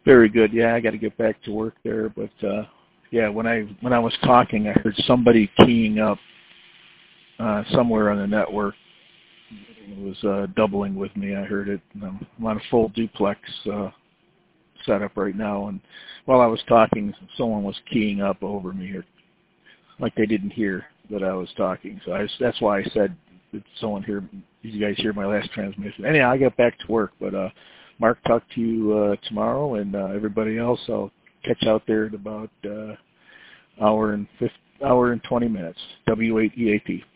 Very good. Yeah, I got to get back to work there, but yeah, when I was talking, I heard somebody keying up somewhere on the network. It was doubling with me. I heard it. I'm on a full duplex setup right now, and while I was talking, someone was keying up over me, or like they didn't hear that I was talking. So that's why I said, did someone hear? Did you guys hear my last transmission? Anyhow, I got back to work, but Mark, talk to you tomorrow, and everybody else, I'll catch out there in about hour and 20 minutes. W8EAP.